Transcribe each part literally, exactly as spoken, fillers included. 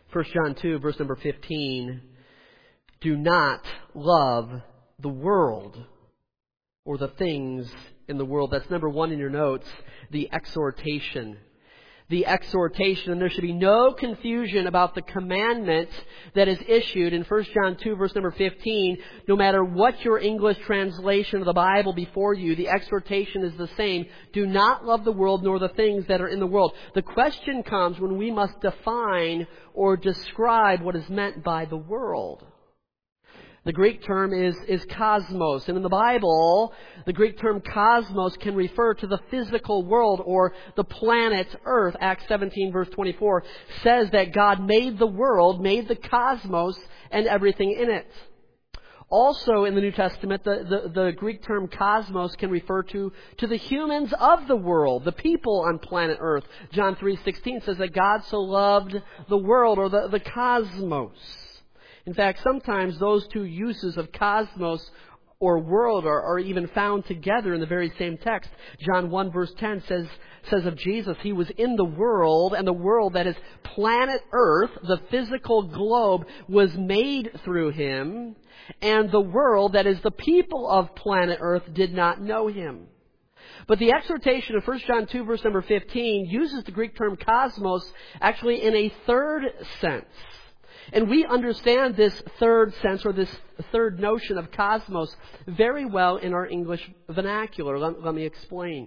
First John two, verse number fifteen. Do not love the world or the things in the world. That's number one in your notes, the exhortation. The exhortation. And there should be no confusion about the commandment that is issued in First John two, verse number fifteen. No matter what your English translation of the Bible before you, the exhortation is the same. Do not love the world nor the things that are in the world. The question comes when we must define or describe what is meant by the world. The Greek term is, is cosmos. And in the Bible, the Greek term cosmos can refer to the physical world or the planet Earth. Acts seventeen, verse twenty-four says that God made the world, made the cosmos, and everything in it. Also in the New Testament, the, the, the Greek term cosmos can refer to, to the humans of the world, the people on planet Earth. John three sixteen says that God so loved the world or the, the cosmos. In fact, sometimes those two uses of cosmos or world are, are even found together in the very same text. John one verse ten says, says of Jesus, He was in the world, and the world, that is planet Earth, the physical globe, was made through Him, and the world, that is the people of planet Earth, did not know Him. But the exhortation of First John two, verse number fifteen, uses the Greek term cosmos actually in a third sense. And we understand this third sense, or this third notion of cosmos, very well in our English vernacular. Let, let me explain.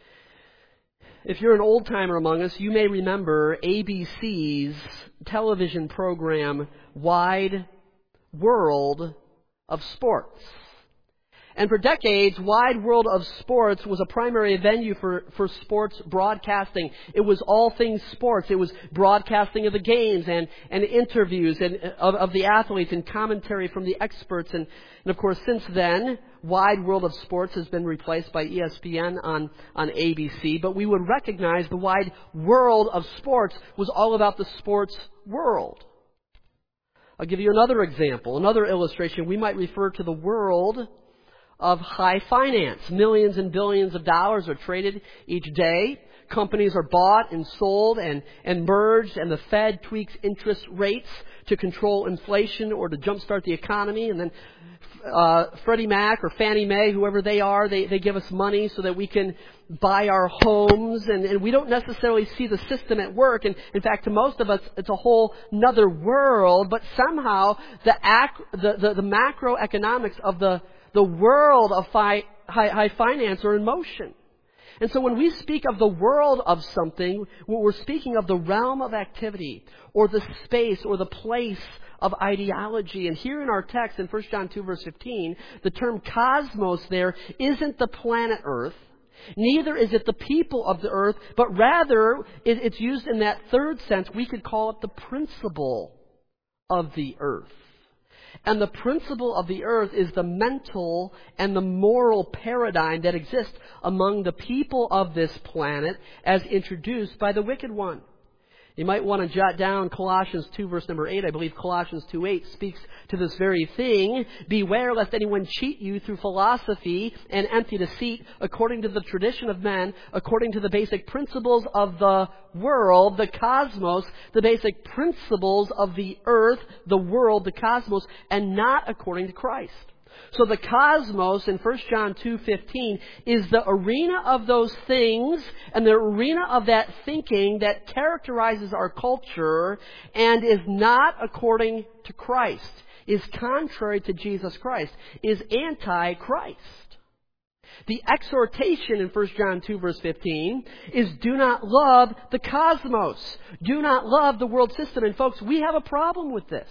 If you're an old-timer among us, you may remember A B C's television program, Wide World of Sports. And for decades, Wide World of Sports was a primary venue for, for sports broadcasting. It was all things sports. It was broadcasting of the games and, and interviews and, of, of the athletes and commentary from the experts. And, and of course, since then, Wide World of Sports has been replaced by E S P N on, on A B C. But we would recognize the Wide World of Sports was all about the sports world. I'll give you another example, another illustration. We might refer to the world of high finance. Millions and billions of dollars are traded each day. Companies are bought and sold and, and merged, and the Fed tweaks interest rates to control inflation or to jumpstart the economy. And then uh, Freddie Mac or Fannie Mae, whoever they are, they, they give us money so that we can buy our homes. And, and we don't necessarily see the system at work. And in fact, to most of us, it's a whole nother world. But somehow the, ac- the, the, the macroeconomics of the The world of fi- high, high finance are in motion. And so when we speak of the world of something, we're speaking of the realm of activity or the space or the place of ideology. And here in our text in First John two, verse fifteen, the term cosmos there isn't the planet Earth. Neither is it the people of the earth, but rather it's used in that third sense. We could call it the principle of the earth. And the principle of the earth is the mental and the moral paradigm that exists among the people of this planet as introduced by the wicked one. You might want to jot down Colossians two, verse number eight. I believe Colossians two eight speaks to this very thing. Beware lest anyone cheat you through philosophy and empty deceit, according to the tradition of men, according to the basic principles of the world, the cosmos, the basic principles of the earth, the world, the cosmos, and not according to Christ. So the cosmos in First John two fifteen is the arena of those things and the arena of that thinking that characterizes our culture and is not according to Christ, is contrary to Jesus Christ, is anti-Christ. The exhortation in First John two, verse fifteen is do not love the cosmos. Do not love the world system. And folks, we have a problem with this.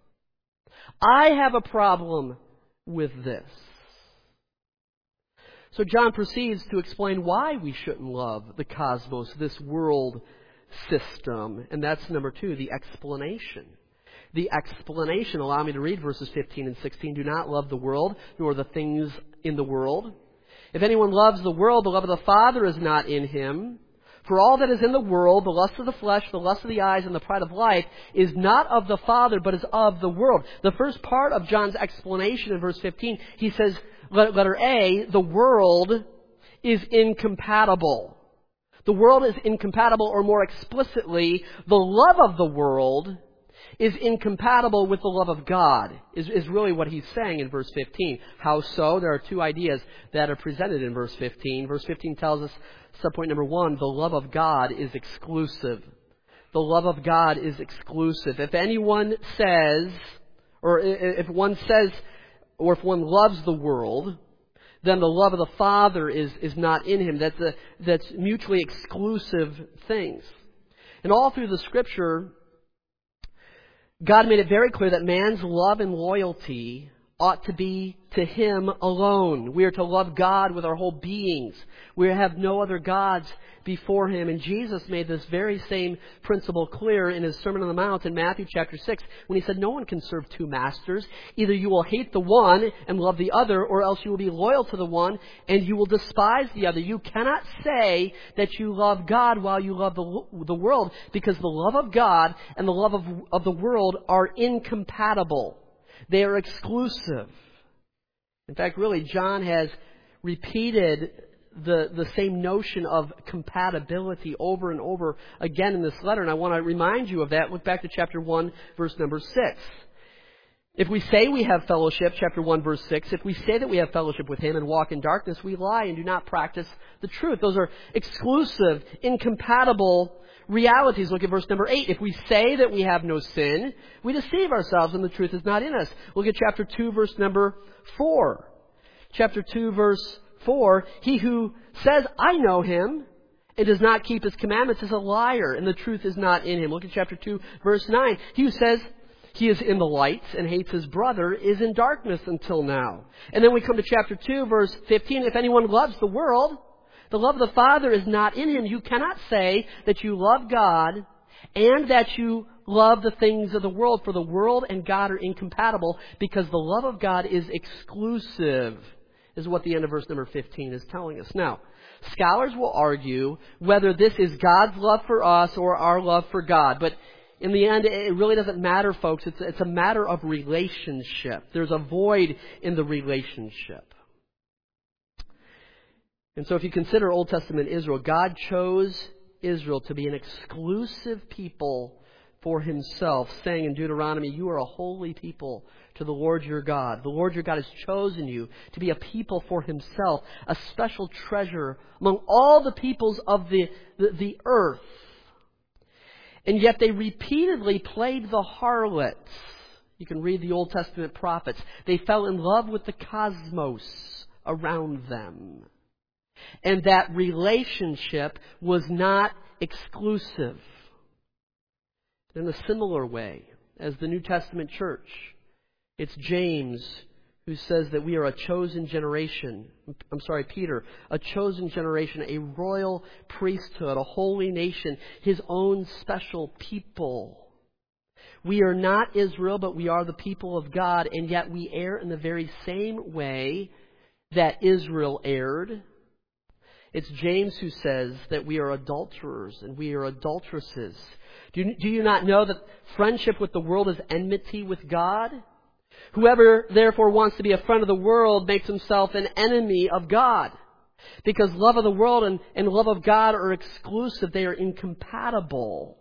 I have a problem with this. So John proceeds to explain why we shouldn't love the cosmos, this world system. And that's number two, the explanation. The explanation. Allow me to read verses fifteen and sixteen. Do not love the world, nor the things in the world. If anyone loves the world, the love of the Father is not in him. For all that is in the world, the lust of the flesh, the lust of the eyes, and the pride of life, is not of the Father, but is of the world. The first part of John's explanation in verse fifteen, he says, letter A, the world is incompatible. The world is incompatible, or more explicitly, the love of the world is incompatible with the love of God, is, is really what he's saying in verse fifteen. How so? There are two ideas that are presented in verse fifteen. Verse fifteen tells us, subpoint number one, the love of God is exclusive. The love of God is exclusive. If anyone says, or if one says, or if one loves the world, then the love of the Father is, is not in him. That's, a, that's mutually exclusive things. And all through the Scripture, God made it very clear that man's love and loyalty ought to be to Him alone. We are to love God with our whole beings. We have no other gods before Him. And Jesus made this very same principle clear in His Sermon on the Mount in Matthew chapter six, when He said, no one can serve two masters. Either you will hate the one and love the other, or else you will be loyal to the one and you will despise the other. You cannot say that you love God while you love the, the world, because the love of God and the love of, of the world are incompatible. They are exclusive. In fact, really, John has repeated the, the same notion of compatibility over and over again in this letter. And I want to remind you of that. Look back to chapter one, verse number six. If we say we have fellowship, chapter one, verse six, if we say that we have fellowship with Him and walk in darkness, we lie and do not practice the truth. Those are exclusive, incompatible realities. Look at verse number eight. If we say that we have no sin, we deceive ourselves and the truth is not in us. Look at chapter two, verse number four. Chapter two, verse four. He who says, I know Him, and does not keep His commandments is a liar, and the truth is not in him. Look at chapter two, verse nine. He who says he is in the light and hates his brother is in darkness until now. And then we come to chapter two, verse fifteen. If anyone loves the world, the love of the Father is not in him. You cannot say that you love God and that you love the things of the world, for the world and God are incompatible, because the love of God is exclusive, is what the end of verse number fifteen is telling us. Now, scholars will argue whether this is God's love for us or our love for God. But in the end, it really doesn't matter, folks. It's, it's a matter of relationship. There's a void in the relationship. And so if you consider Old Testament Israel, God chose Israel to be an exclusive people for Himself, saying in Deuteronomy, you are a holy people to the Lord your God. The Lord your God has chosen you to be a people for Himself, a special treasure among all the peoples of the, the, the earth. And yet they repeatedly played the harlots. You can read the Old Testament prophets. They fell in love with the cosmos around them. And that relationship was not exclusive. In a similar way, as the New Testament church, it's James who says that we are a chosen generation. I'm sorry, Peter, a chosen generation, a royal priesthood, a holy nation, His own special people. We are not Israel, but we are the people of God, and yet we err in the very same way that Israel erred. It's James who says that we are adulterers and we are adulteresses. Do you, do you not know that friendship with the world is enmity with God? Whoever therefore wants to be a friend of the world makes himself an enemy of God. Because love of the world and, and love of God are exclusive. They are incompatible.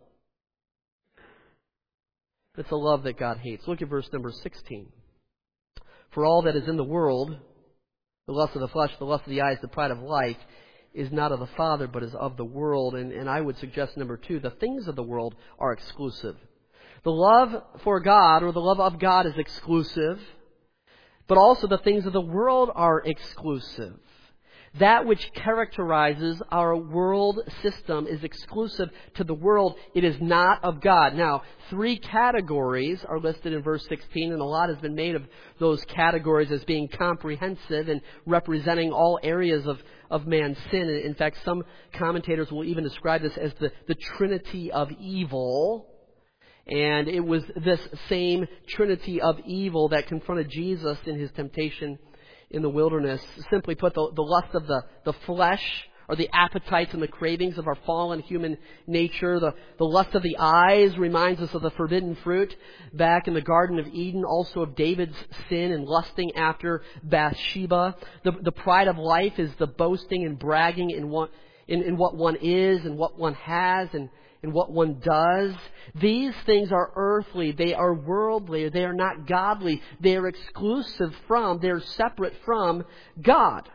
It's a love that God hates. Look at verse number sixteen. For all that is in the world, the lust of the flesh, the lust of the eyes, the pride of life, is not of the Father, but is of the world. And, and I would suggest, number two, the things of the world are exclusive. The love for God, or the love of God, is exclusive, but also the things of the world are exclusive. That which characterizes our world system is exclusive to the world. It is not of God. Now, three categories are listed in verse sixteen, and a lot has been made of those categories as being comprehensive and representing all areas of, of man's sin. In fact, some commentators will even describe this as the, the Trinity of evil. And it was this same Trinity of evil that confronted Jesus in His temptation in the wilderness. Simply put, the, the lust of the, the flesh, or the appetites and the cravings of our fallen human nature. The, the lust of the eyes reminds us of the forbidden fruit back in the Garden of Eden, also of David's sin and lusting after Bathsheba. The, the pride of life is the boasting and bragging in what, in, in what one is and what one has, and and what one does, these things are earthly, they are worldly, they are not godly, they are exclusive from, they are separate from God.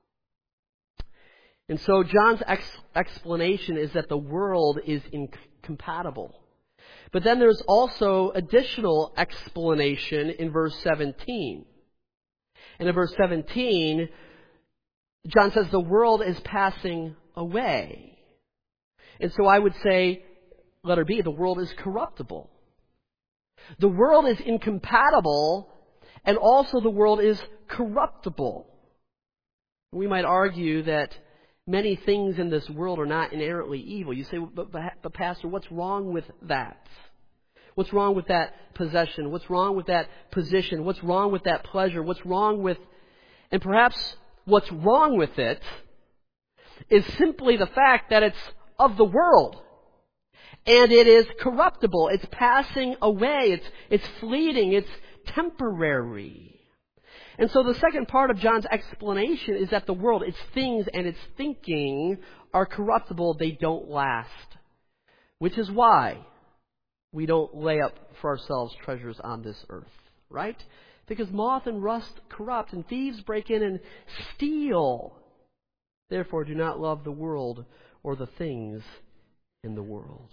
And so John's ex- explanation is that the world is incompatible. But then there's also additional explanation in verse seventeen. And in verse seventeen, John says the world is passing away. And so I would say, letter B, the world is corruptible. The world is incompatible, and also the world is corruptible. We might argue that many things in this world are not inherently evil. You say, but, but, but Pastor, what's wrong with that? What's wrong with that possession? What's wrong with that position? What's wrong with that pleasure? What's wrong with... And perhaps what's wrong with it is simply the fact that it's of the world. And it is corruptible. It's passing away. It's, it's fleeting. It's temporary. And so the second part of John's explanation is that the world, its things and its thinking are corruptible. They don't last. Which is why we don't lay up for ourselves treasures on this earth. Right? Because moth and rust corrupt, and thieves break in and steal. Therefore, do not love the world or the things in the world.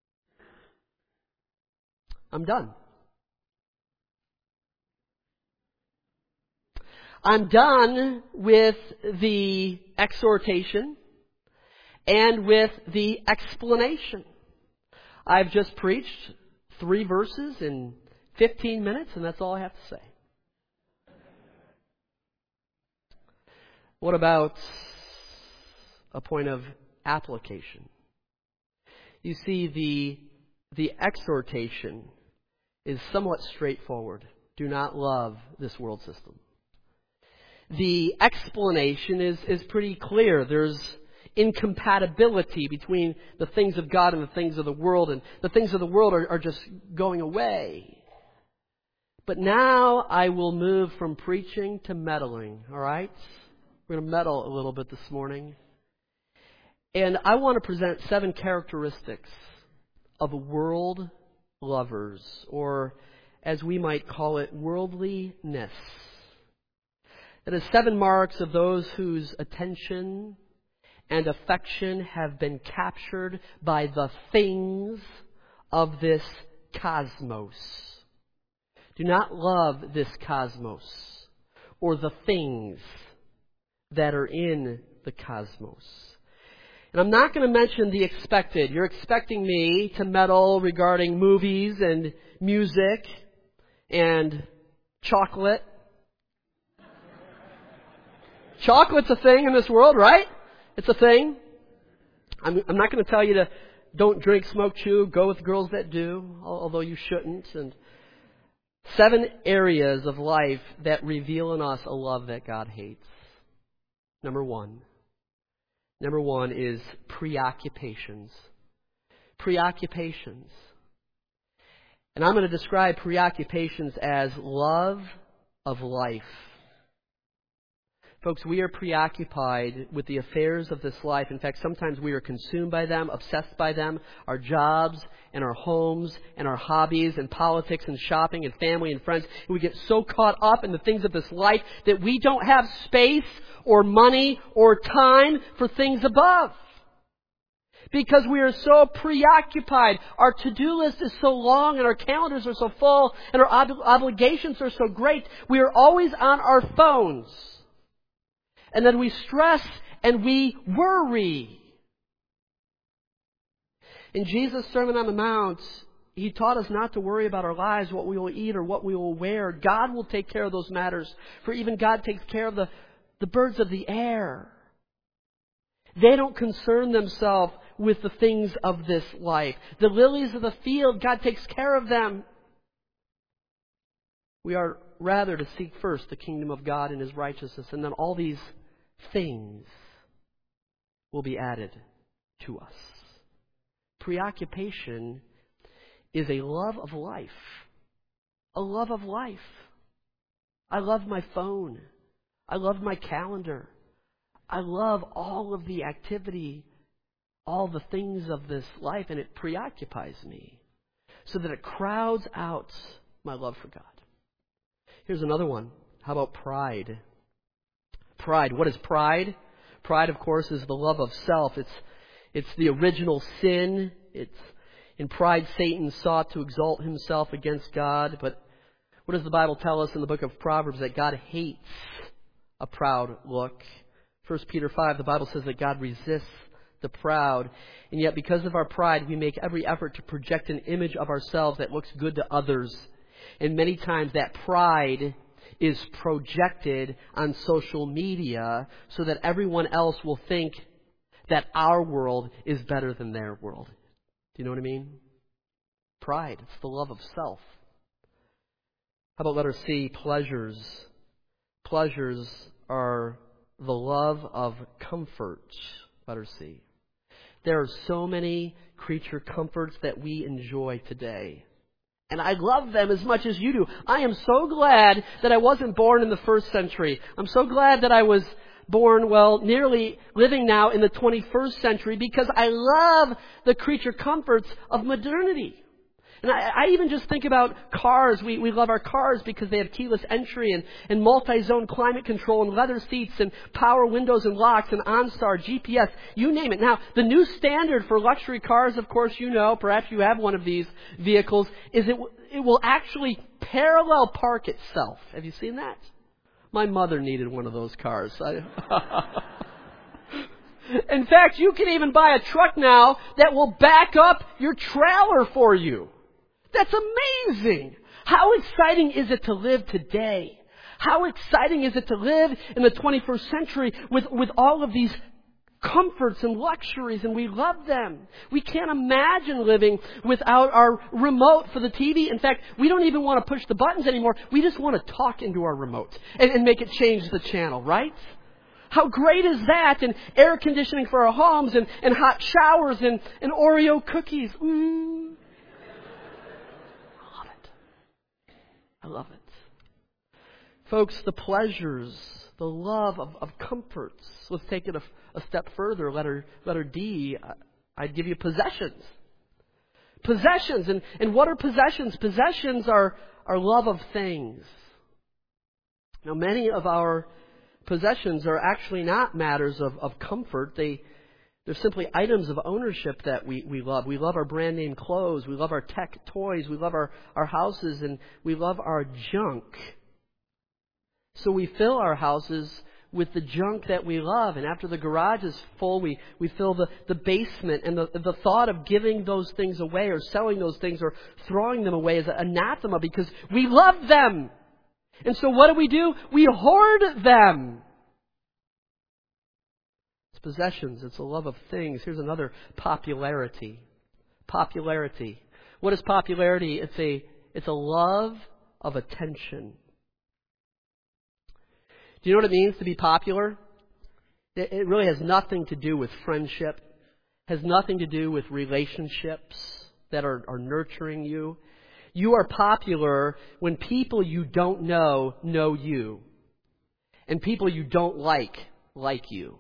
I'm done. I'm done with the exhortation and with the explanation. I've just preached three verses in fifteen minutes, and that's all I have to say. What about a point of application? You see, the, the exhortation is somewhat straightforward. Do not love this world system. The explanation is, is pretty clear. There's incompatibility between the things of God and the things of the world, and the things of the world are, are just going away. But now I will move from preaching to meddling, all right? We're going to meddle a little bit this morning. And I want to present seven characteristics of world lovers, or as we might call it, worldliness. That is seven marks of those whose attention and affection have been captured by the things of this cosmos. Do not love this cosmos or the things that are in the cosmos. And I'm not going to mention the expected. You're expecting me to meddle regarding movies and music and chocolate. Chocolate's a thing in this world, right? It's a thing. I'm, I'm not going to tell you to don't drink, smoke, chew, go with girls that do, although you shouldn't. And seven areas of life that reveal in us a love that God hates. Number one. Number one is preoccupations. Preoccupations. And I'm going to describe preoccupations as love of life. Folks, we are preoccupied with the affairs of this life. In fact, sometimes we are consumed by them, obsessed by them, our jobs and our homes and our hobbies and politics and shopping and family and friends. And we get so caught up in the things of this life that we don't have space or money or time for things above. Because we are so preoccupied. Our to-do list is so long and our calendars are so full and our ob- obligations are so great. We are always on our phones. And then we stress and we worry. In Jesus' Sermon on the Mount, He taught us not to worry about our lives, what we will eat or what we will wear. God will take care of those matters. For even God takes care of the, the birds of the air. They don't concern themselves with the things of this life. The lilies of the field, God takes care of them. We are rather to seek first the kingdom of God and His righteousness, and then all these things will be added to us. Preoccupation is a love of life. A love of life. I love my phone. I love my calendar. I love all of the activity, all the things of this life, and it preoccupies me so that it crowds out my love for God. Here's another one. How about pride? Pride. What is pride? Pride, of course, is the love of self. It's it's the original sin. It's in pride, Satan sought to exalt himself against God. But what does the Bible tell us in the book of Proverbs? That God hates a proud look. First Peter five, the Bible says that God resists the proud. And yet because of our pride, we make every effort to project an image of ourselves that looks good to others. And many times that pride is projected on social media so that everyone else will think that our world is better than their world. Do you know what I mean? Pride. It's the love of self. How about letter C, pleasures? Pleasures are the love of comfort. Letter C. There are so many creature comforts that we enjoy today. And I love them as much as you do. I am so glad that I wasn't born in the first century. I'm so glad that I was born, well, nearly living now in the twenty-first century, because I love the creature comforts of modernity. And I, I even just think about cars. We, we love our cars because they have keyless entry and, and multi-zone climate control and leather seats and power windows and locks and OnStar, G P S, you name it. Now, the new standard for luxury cars, of course you know, perhaps you have one of these vehicles, is it, it will actually parallel park itself. Have you seen that? My mother needed one of those cars. I, in fact, you can even buy a truck now that will back up your trailer for you. That's amazing. How exciting is it to live today? How exciting is it to live in the twenty-first century with, with all of these comforts and luxuries, and we love them. We can't imagine living without our remote for the T V. In fact, we don't even want to push the buttons anymore. We just want to talk into our remote and, and make it change the channel, right? How great is that? And air conditioning for our homes and, and hot showers and, and Oreo cookies. Mm. I love it. I love it. Folks, the pleasures, the love of, of comforts. Let's take it a, a step further. Letter, letter D, I'd give you possessions. Possessions. And, and what are possessions? Possessions are, are love of things. Now, many of our possessions are actually not matters of, of comfort. They, they're simply items of ownership that we, we love. We love our brand name clothes. We love our tech toys. We love our, our houses. And we love our junk. So we fill our houses with the junk that we love. And after the garage is full, we, we fill the, the basement. And the, the thought of giving those things away or selling those things or throwing them away is anathema because we love them. And so what do we do? We hoard them. It's possessions. It's a love of things. Here's another: popularity. Popularity. What is popularity? It's a, it's a love of attention. Do you know what it means to be popular? It, it really has nothing to do with friendship. Has nothing to do with relationships that are, are nurturing you. You are popular when people you don't know know you. And people you don't like, like you.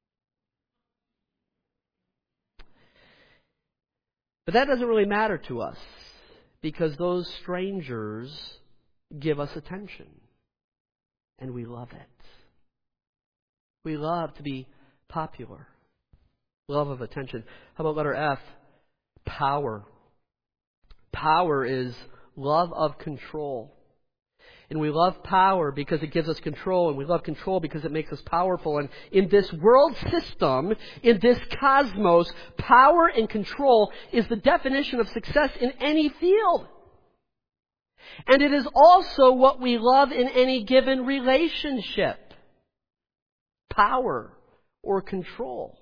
But that doesn't really matter to us because those strangers give us attention. And we love it. We love to be popular. Love of attention. How about letter F? Power. Power is love of control. And we love power because it gives us control. And we love control because it makes us powerful. And in this world system, in this cosmos, power and control is the definition of success in any field. And it is also what we love in any given relationship. Power or control.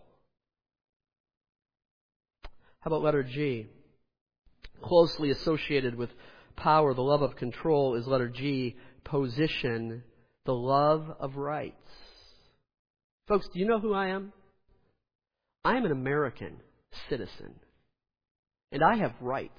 How about letter G? Closely associated with power, the love of control, is letter G, position, the love of rights. Folks, do you know who I am? I am an American citizen. And I have rights.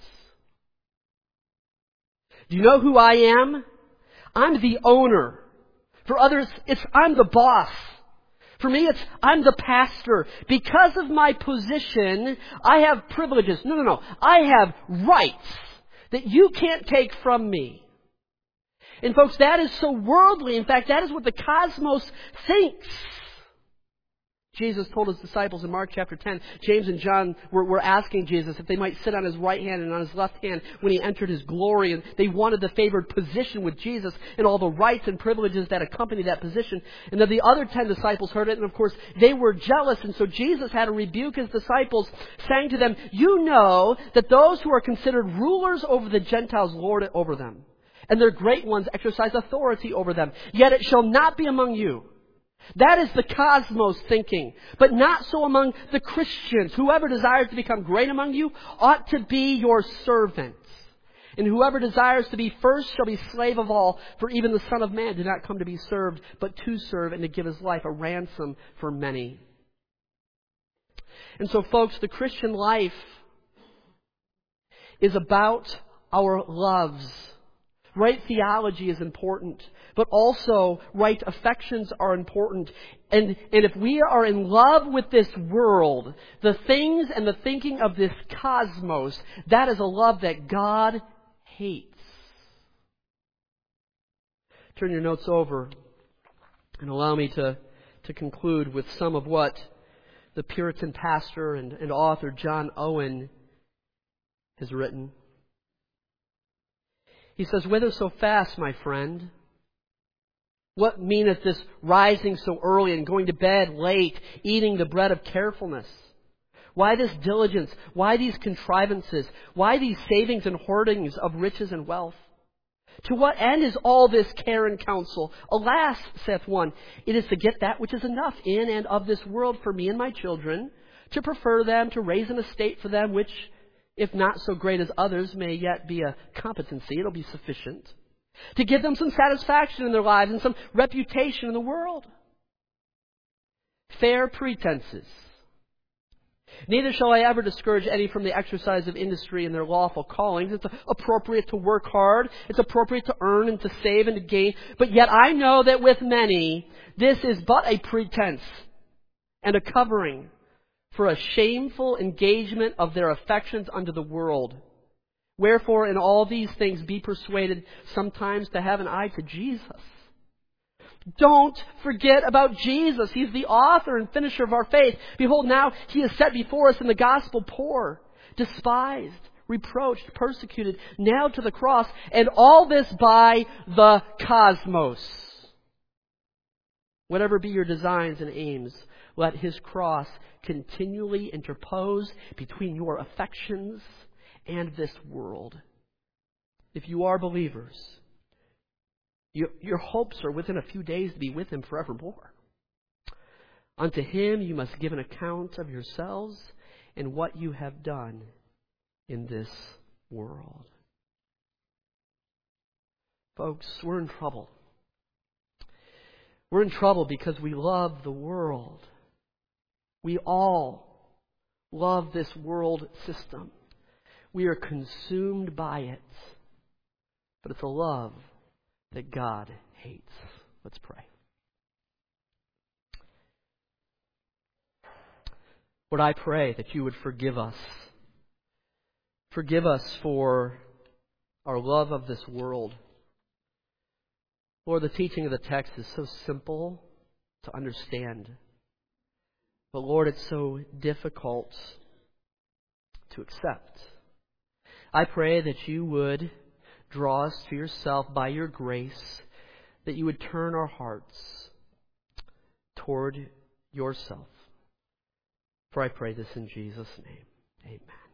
Do you know who I am? I'm the owner. For others, it's I'm the boss. For me, it's, I'm the pastor. Because of my position, I have privileges. No, no, no. I have rights that you can't take from me. And folks, that is so worldly. In fact, that is what the cosmos thinks. Jesus told his disciples in Mark chapter ten, James and John were, were asking Jesus if they might sit on his right hand and on his left hand when he entered his glory. And they wanted the favored position with Jesus and all the rights and privileges that accompany that position. And then the other ten disciples heard it, and of course they were jealous. And so Jesus had to rebuke his disciples, saying to them, you know that those who are considered rulers over the Gentiles lord it over them, and their great ones exercise authority over them. Yet it shall not be among you. That is the cosmos thinking, but not so among the Christians. Whoever desires to become great among you ought to be your servant. And whoever desires to be first shall be slave of all. For even the Son of Man did not come to be served, but to serve and to give his life a ransom for many. And so, folks, the Christian life is about our loves. Right theology is important, but also right affections are important. And, and if we are in love with this world, the things and the thinking of this cosmos, that is a love that God hates. Turn your notes over and allow me to, to conclude with some of what the Puritan pastor and, and author John Owen has written. He says, whither so fast, my friend? What meaneth this rising so early and going to bed late, eating the bread of carefulness? Why this diligence? Why these contrivances? Why these savings and hoardings of riches and wealth? To what end is all this care and counsel? Alas, saith one, it is to get that which is enough in and of this world for me and my children, to prefer them, to raise an estate for them, which, if not so great as others, may yet be a competency. It'll be sufficient. To give them some satisfaction in their lives and some reputation in the world. Fair pretenses. Neither shall I ever discourage any from the exercise of industry in their lawful callings. It's appropriate to work hard. It's appropriate to earn and to save and to gain. But yet I know that with many, this is but a pretense and a covering for a shameful engagement of their affections unto the world. Wherefore in all these things be persuaded sometimes to have an eye to Jesus. Don't forget about Jesus. He's the author and finisher of our faith. Behold, now He is set before us in the gospel poor, despised, reproached, persecuted, nailed to the cross, and all this by the cosmos. Whatever be your designs and aims, let His cross continually interpose between your affections and this world. If you are believers, you, your hopes are within a few days to be with Him forevermore. Unto Him you must give an account of yourselves and what you have done in this world. Folks, we're in trouble. We're in trouble because we love the world. We all love this world system. We are consumed by it. But it's a love that God hates. Let's pray. Lord, I pray that You would forgive us. Forgive us for our love of this world. Lord, the teaching of the text is so simple to understand. But Lord, it's so difficult to accept. I pray that You would draw us to Yourself by Your grace, that You would turn our hearts toward Yourself. For I pray this in Jesus' name. Amen.